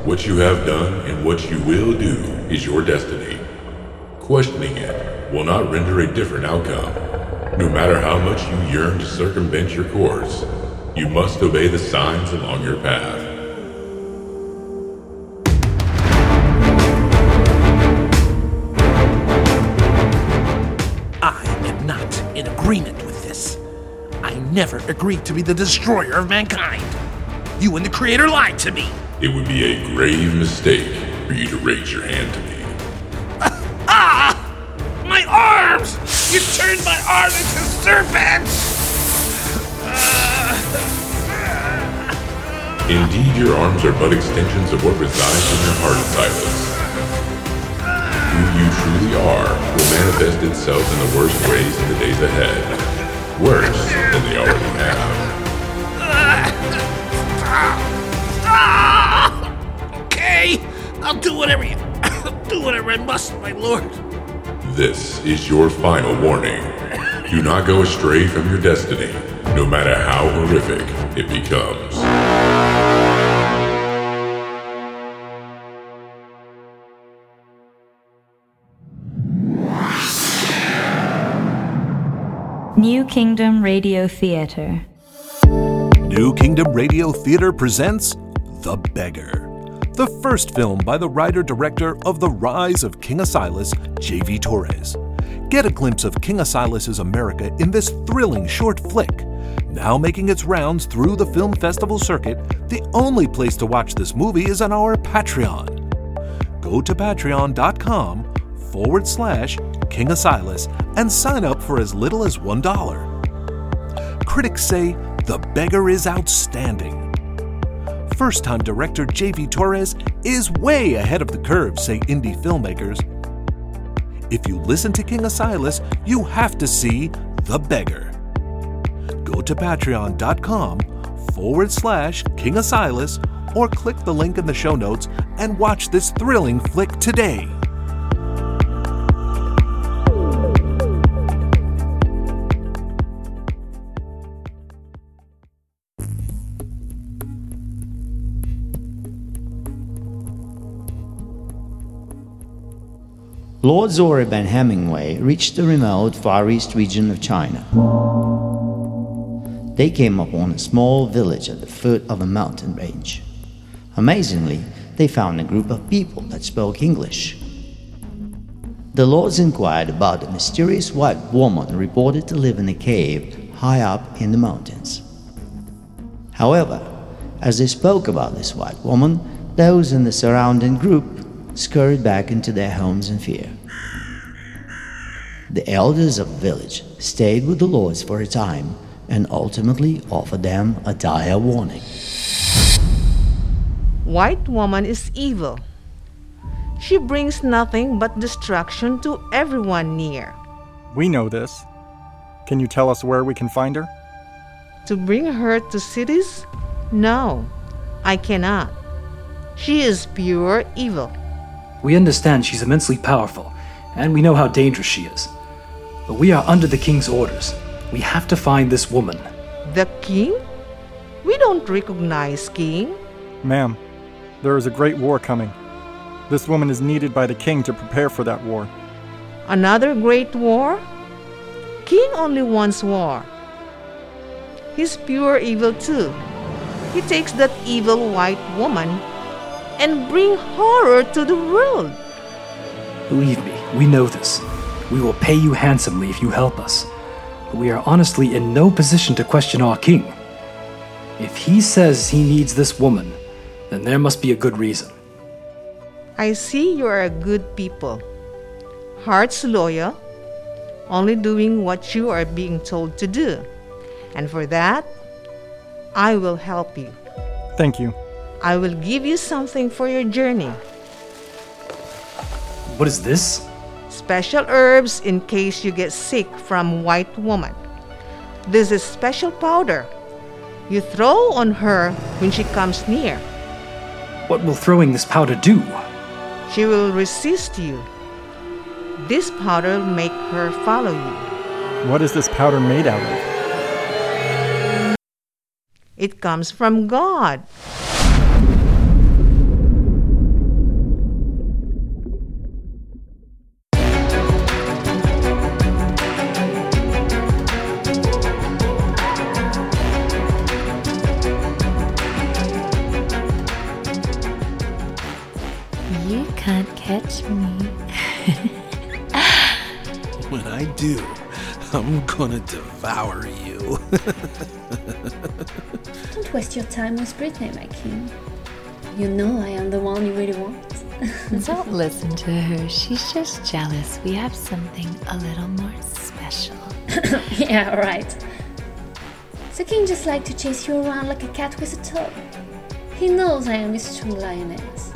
What you have done and what you will do is your destiny. Questioning it will not render a different outcome. No matter how much you yearn to circumvent your course, you must obey the signs along your path. I am not in agreement with this. I never agreed to be the destroyer of mankind. You and the Creator lied to me. It would be a grave mistake for you to raise your hand to me. My arms! You turned my arm into serpents! Indeed, your arms are but extensions of what resides in your heart, Silas. Who you truly are will manifest itself in the worst ways in the days ahead. Worse than they already have. Okay, I'll do whatever I must, my lord. This is your final warning. Do not go astray from your destiny, no matter how horrific it becomes. New Kingdom Radio Theater. New Kingdom Radio Theater presents The Beggar, the first film by the writer-director of The Rise of King Asilas, J.V. Torres. Get a glimpse of King Asilas' America in this thrilling short flick. Now making its rounds through the film festival circuit, the only place to watch this movie is on our Patreon. Go to patreon.com/King Asilas and sign up for as little as $1. Critics say The Beggar is outstanding. First-time director J.V. Torres is way ahead of the curve, say indie filmmakers. If you listen to King Asilas, you have to see The Beggar. Go to patreon.com/King Asilas or click the link in the show notes and watch this thrilling flick today. Lord Zorib and Hemingway reached the remote Far East region of China. They came upon a small village at the foot of a mountain range. Amazingly, they found a group of people that spoke English. The lords inquired about a mysterious white woman reported to live in a cave high up in the mountains. However, as they spoke about this white woman, those in the surrounding group scurried back into their homes in fear. The elders of the village stayed with the lords for a time and ultimately offered them a dire warning. White woman is evil. She brings nothing but destruction to everyone near. We know this. Can you tell us where we can find her? To bring her to cities? No, I cannot. She is pure evil. We understand she's immensely powerful, and we know how dangerous she is. But we are under the king's orders. We have to find this woman. The king? We don't recognize king. Ma'am, there is a great war coming. This woman is needed by the king to prepare for that war. Another great war? King only wants war. He's pure evil too. He takes that evil white woman and bring horror to the world. Believe me, we know this. We will pay you handsomely if you help us. But we are honestly in no position to question our king. If he says he needs this woman, then there must be a good reason. I see you are a good people. Hearts loyal, only doing what you are being told to do. And for that, I will help you. Thank you. I will give you something for your journey. What is this? Special herbs in case you get sick from white woman. This is special powder. You throw on her when she comes near. What will throwing this powder do? She will resist you. This powder will make her follow you. What is this powder made out of? It comes from God. touch me. When I do, I'm gonna devour you. Don't waste your time with Brittany, my king. You know I am the one you really want. Don't listen to her. She's just jealous. We have something a little more special. Yeah, right. The king just likes to chase you around like a cat with a toy. He knows I am his true lioness.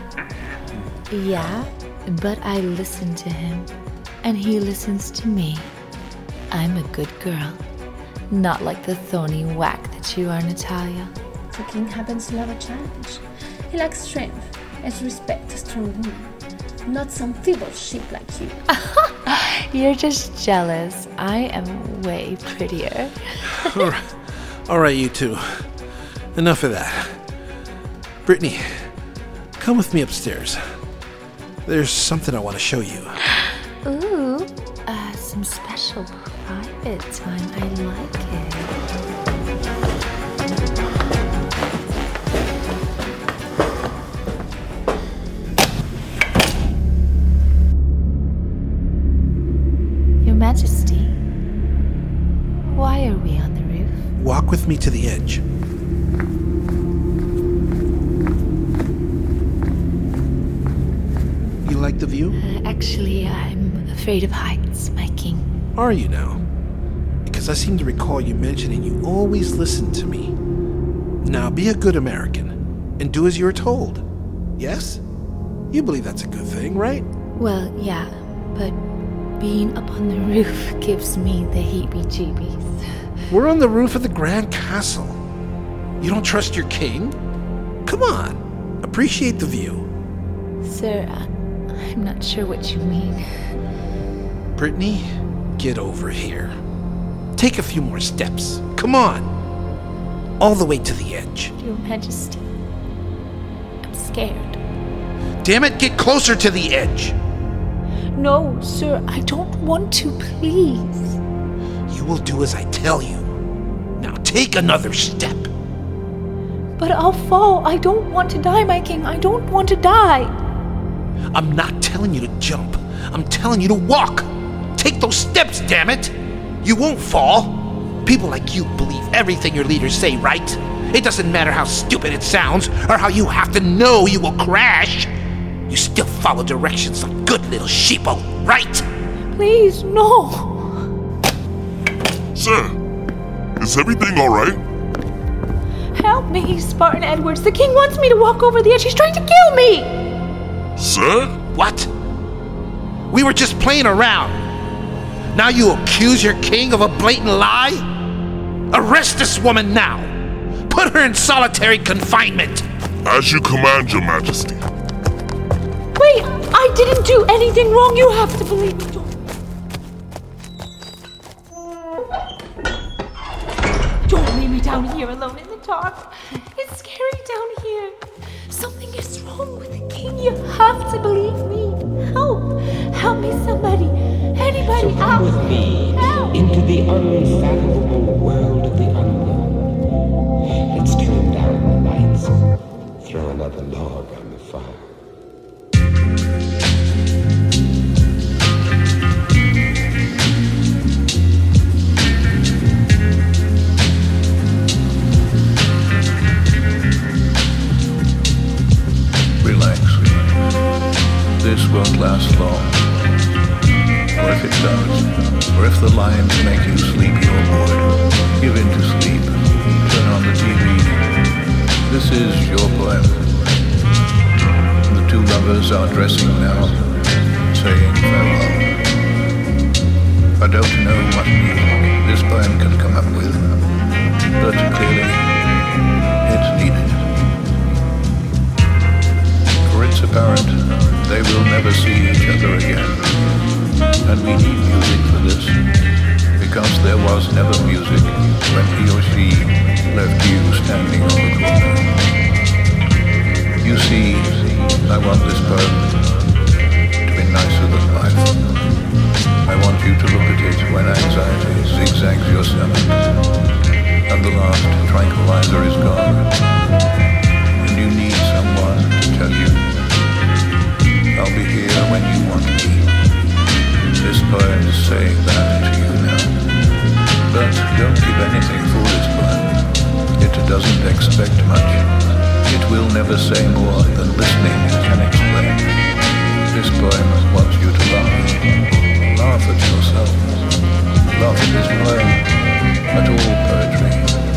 Yeah, but I listen to him, and he listens to me. I'm a good girl, not like the thorny whack that you are, Natalia. The king happens to love a challenge. He likes strength and respect a strong woman, not some feeble sheep like you. You're just jealous. I am way prettier. All right, you two. Enough of that. Brittany, come with me upstairs. There's something I want to show you. Ooh, some special private time. I like it. Your Majesty, why are we on the roof? Walk with me to the edge. You like the view? Actually, I'm afraid of heights, my king. Are you now? Because I seem to recall you mentioning you always listen to me. Now be a good American and do as you're told. Yes? You believe that's a good thing, right? Well, yeah, but being up on the roof gives me the heebie-jeebies. We're on the roof of the Grand Castle. You don't trust your king? Come on, appreciate the view. Sir, I'm not sure what you mean. Brittany, get over here. Take a few more steps. Come on. All the way to the edge. Your Majesty, I'm scared. Damn it, get closer to the edge. No, sir, I don't want to, please. You will do as I tell you. Now take another step. But I'll fall. I don't want to die, my king. I don't want to die. I'm not telling you to jump. I'm telling you to walk. Take those steps, damn it. You won't fall. People like you believe everything your leaders say, right? It doesn't matter how stupid it sounds or how you have to know you will crash. You still follow directions like good little sheeple, right? Please, no. Sir, is everything all right? Help me, Spartan Edwards. The king wants me to walk over the edge. He's trying to kill me. Sir? What? We were just playing around. Now you accuse your king of a blatant lie? Arrest this woman now. Put her in solitary confinement. As you command, Your Majesty. Wait, I didn't do anything wrong. You have to believe me. Don't leave me down here alone in the dark. It's scary down here. Something is wrong with the king. You have to believe me. Help! Help me, somebody. Anybody so come with me help. Into the unfathomable world of the unknown. Let's turn down the lights. Throw another log on the fire. This won't last long. Or if it does, or if the lions make you sleepy or bored, give in to sleep, turn on the TV. This is your poem. The two lovers are dressing now, saying farewell. I don't know what music this poem can come up with, but clearly it's needed. For it's apparent they will never see each other again. And we need music for this, because there was never music when he or she left you standing on the corner. You see, I want this poem to be nicer than life. I want you to look at it when anxiety zigzags your stomach, and the last tranquilizer is gone, and you need someone to tell you how I'll be here when you want me. This poem is saying that to you now. But don't give anything for this poem. It doesn't expect much. It will never say more than listening can explain. This poem wants you to laugh. Laugh at yourself. Laugh at this poem. At all poetry.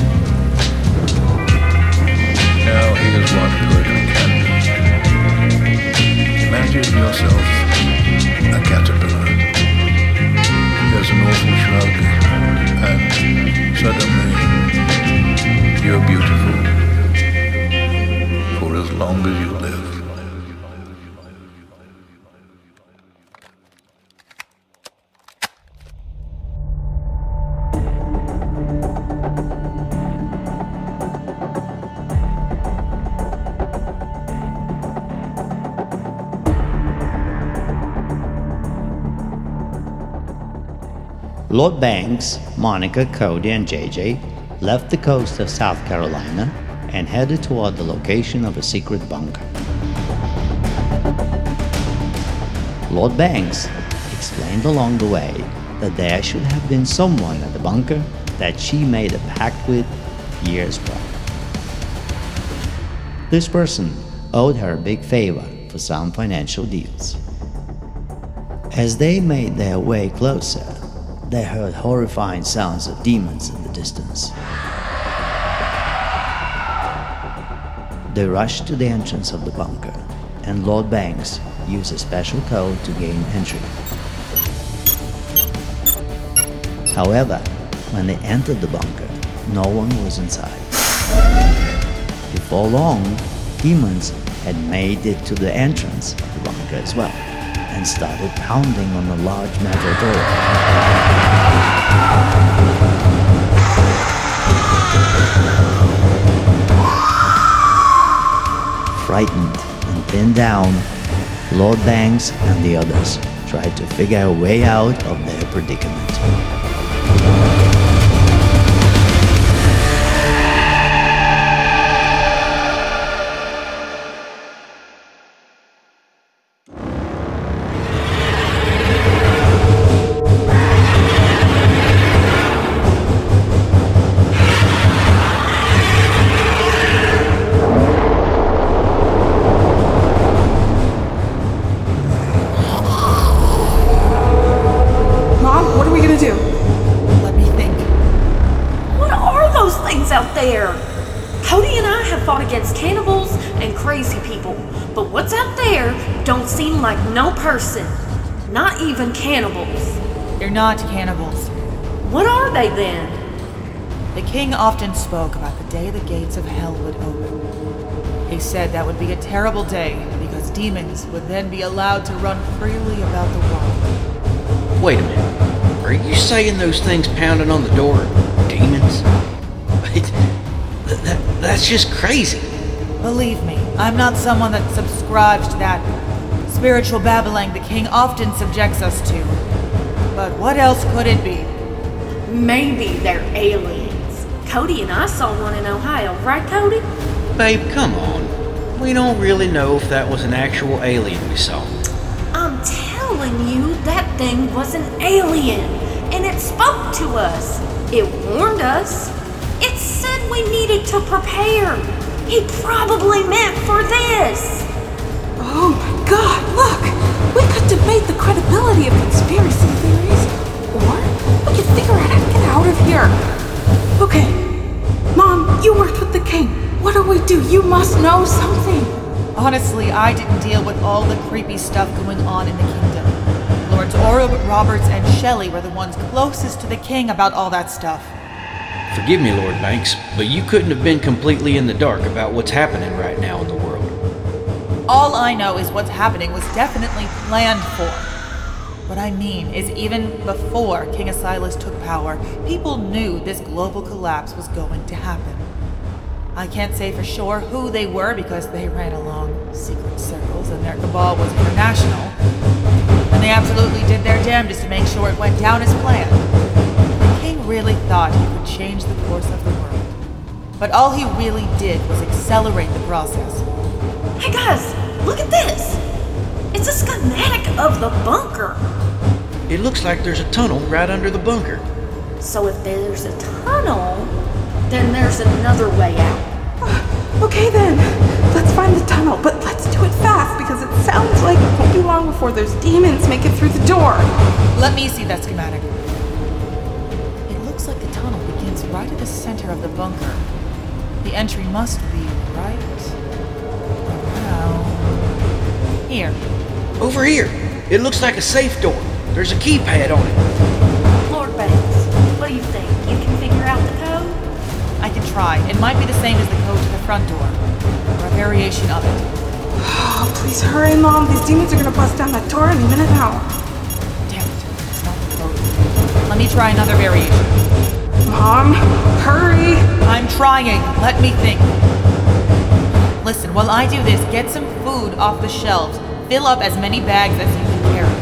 Now here's what poetry can do. Imagine yourself a caterpillar. There's an awful shrug, and suddenly you're beautiful for as long as you live. Lord Banks, Monica, Cody, and JJ left the coast of South Carolina and headed toward the location of a secret bunker. Lord Banks explained along the way that there should have been someone at the bunker that she made a pact with years prior. This person owed her a big favor for some financial deals. As they made their way closer, they heard horrifying sounds of demons in the distance. They rushed to the entrance of the bunker, and Lord Banks used a special code to gain entry. However, when they entered the bunker, no one was inside. Before long, demons had made it to the entrance of the bunker as well, and started pounding on the large metal door. Frightened and pinned down, Lord Banks and the others tried to figure a way out of their predicament. Person, not even cannibals. They're not cannibals. What are they then? The king often spoke about the day the gates of hell would open. He said that would be a terrible day because demons would then be allowed to run freely about the world. Wait a minute. Are you saying those things pounding on the door are demons? That's just crazy. Believe me, I'm not someone that subscribes to that spiritual babbling the king often subjects us to. But what else could it be? Maybe they're aliens. Cody and I saw one in Ohio, right, Cody? Babe, come on. We don't really know if that was an actual alien we saw. I'm telling you, that thing was an alien, and it spoke to us. It warned us. It said we needed to prepare. He probably meant for this. Oh my God, look! We could debate the credibility of conspiracy theories, or we could figure out how to get out of here. Okay, Mom, you worked with the king. What do we do? You must know something. Honestly, I didn't deal with all the creepy stuff going on in the kingdom. Lords Oro, Roberts, and Shelley were the ones closest to the king about all that stuff. Forgive me, Lord Banks, but you couldn't have been completely in the dark about what's happening right now in the world. All I know is what's happening was definitely planned for. What I mean is even before King Asilas took power, people knew this global collapse was going to happen. I can't say for sure who they were because they ran along secret circles and their cabal was international. And they absolutely did their damnedest to make sure it went down as planned. The king really thought he could change the course of the world. But all he really did was accelerate the process. Hey guys, look at this! It's a schematic of the bunker. It looks like there's a tunnel right under the bunker. So if there's a tunnel, then there's another way out. Okay then, let's find the tunnel, but let's do it fast because it sounds like it won't be long before those demons make it through the door. Let me see that schematic. It looks like the tunnel begins right at the center of the bunker. The entry must be right around here. Over here. It looks like a safe door. There's a keypad on it. Lord Banks, what do you think? You can figure out the code? I can try. It might be the same as the code to the front door, or a variation of it. Oh, please hurry, Mom. These demons are gonna bust down that door any minute now. Damn it. It's not the code. Let me try another variation. Mom, hurry. I'm trying. Let me think. Listen, while I do this, get some food off the shelves. Fill up as many bags as you can carry.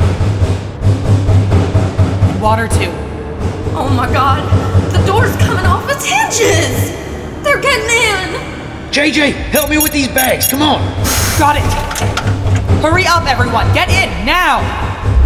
And water, too. Oh my god. The door's coming off its hinges. They're getting in. JJ, help me with these bags. Come on. Got it. Hurry up, everyone. Get in, now.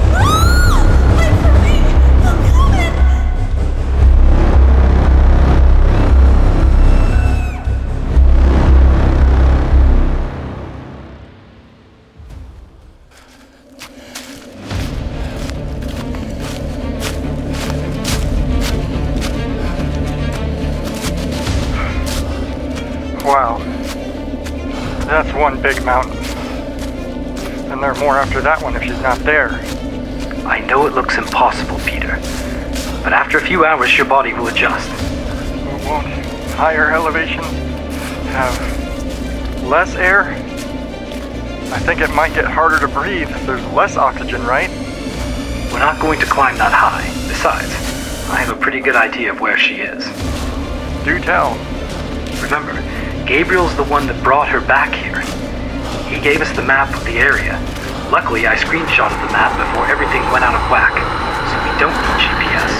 Wow. That's one big mountain. And there are more after that one if she's not there. I know it looks impossible, Peter. But after a few hours, your body will adjust. Won't higher elevation have less air? I think it might get harder to breathe if there's less oxygen, right? We're not going to climb that high. Besides, I have a pretty good idea of where she is. Do tell. Remember, Gabriel's the one that brought her back here. He gave us the map of the area. Luckily, I screenshotted the map before everything went out of whack, so we don't need GPS.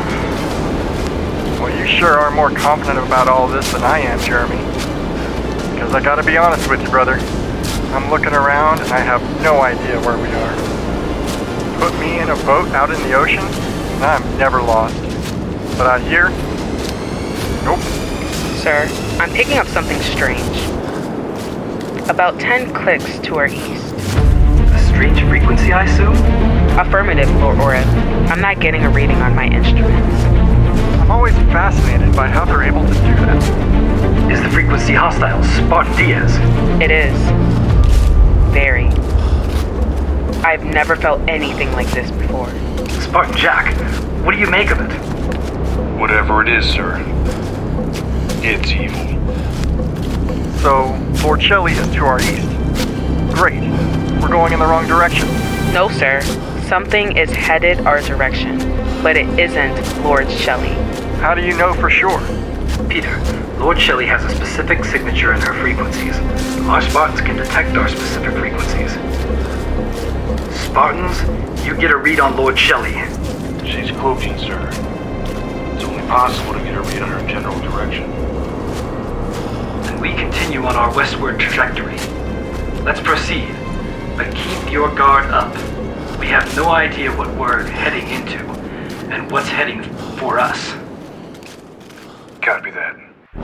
Well, you sure are more confident about all this than I am, Jeremy. Because I gotta be honest with you, brother. I'm looking around and I have no idea where we are. Put me in a boat out in the ocean, and I'm never lost. But out here, nope. Sir, I'm picking up something strange. About 10 clicks to our east. A strange frequency, I assume? Affirmative, Lord Oreb. I'm not getting a reading on my instruments. I'm always fascinated by how they're able to do that. Is the frequency hostile, Spartan Diaz? It is. Very. I've never felt anything like this before. Spartan Jack, what do you make of it? Whatever it is, sir. It's evil. So, Lord Shelley is to our east. Great. We're going in the wrong direction. No, sir. Something is headed our direction, but it isn't Lord Shelley. How do you know for sure? Peter, Lord Shelley has a specific signature in her frequencies. Our Spartans can detect our specific frequencies. Spartans, you get a read on Lord Shelley. She's cloaking, sir. It's only possible to get a read on her general direction. And we continue on our westward trajectory. Let's proceed, but keep your guard up. We have no idea what we're heading into, and what's heading for us. Copy that.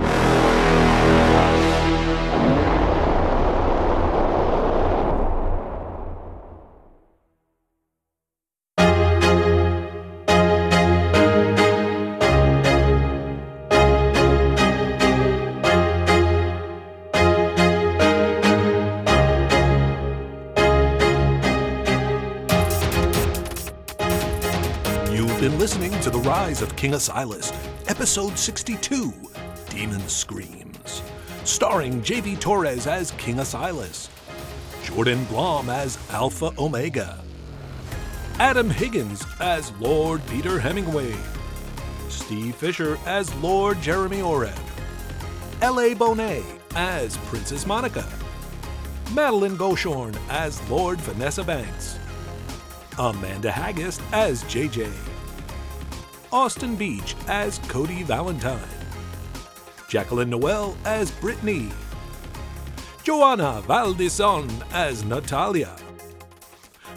Listening to The Rise of King Asilas, Episode 62, Demon Screams, starring J.V. Torres as King Asilas, Jordan Blom as Alpha Omega, Adam Higgins as Lord Peter Hemingway, Steve Fisher as Lord Jeremy Oreb, L.A. Bonet as Princess Monica, Madeline Goshorn as Lord Vanessa Banks, Amanda Haggis as JJ, Austin Beach as Cody Valentine, Jacqueline Noel as Brittany, Joanna Valdison as Natalia,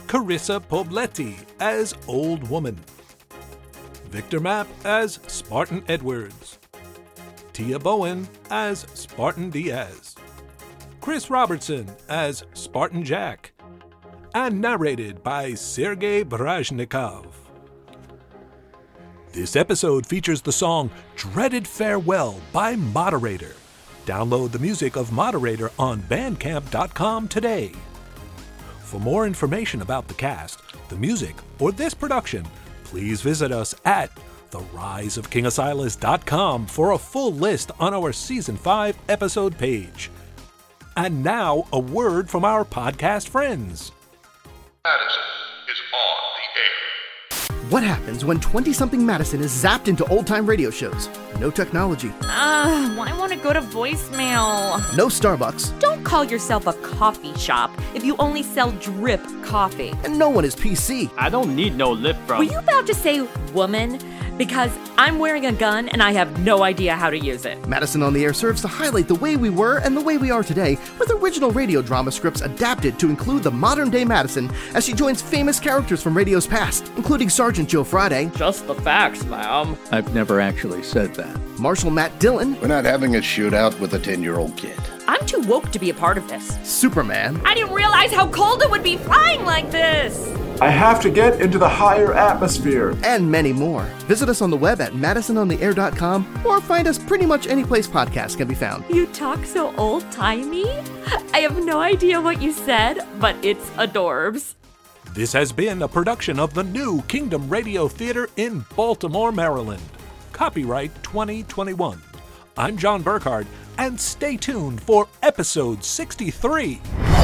Carissa Pobletti as Old Woman, Victor Mapp as Spartan Edwards, Tia Bowen as Spartan Diaz, Chris Robertson as Spartan Jack, and narrated by Sergei Brajnikov. This episode features the song Dreaded Farewell by Moderator. Download the music of Moderator on Bandcamp.com today. For more information about the cast, the music, or this production, please visit us at theriseofkingasilas.com for a full list on our Season 5 episode page. And now, a word from our podcast friends. Madison is on the air. What happens when 20-something Madison is zapped into old-time radio shows? No technology. Why won't it go to voicemail? No Starbucks. Don't call yourself a coffee shop if you only sell drip coffee. And no one is PC. I don't need no lip from... Were you about to say woman? Because I'm wearing a gun and I have no idea how to use it. Madison on the Air serves to highlight the way we were and the way we are today with original radio drama scripts adapted to include the modern-day Madison as she joins famous characters from radio's past, including Sergeant Joe Friday. Just the facts, ma'am. I've never actually said that. Marshal Matt Dillon. We're not having a shootout with a 10-year-old kid. I'm too woke to be a part of this. Superman. I didn't realize how cold it would be flying like this. I have to get into the higher atmosphere. And many more. Visit us on the web at madisonontheair.com or find us pretty much any place podcasts can be found. You talk so old-timey. I have no idea what you said, but it's adorbs. This has been a production of the New Kingdom Radio Theater in Baltimore, Maryland. Copyright 2021. I'm John Burkhardt, and stay tuned for episode 63.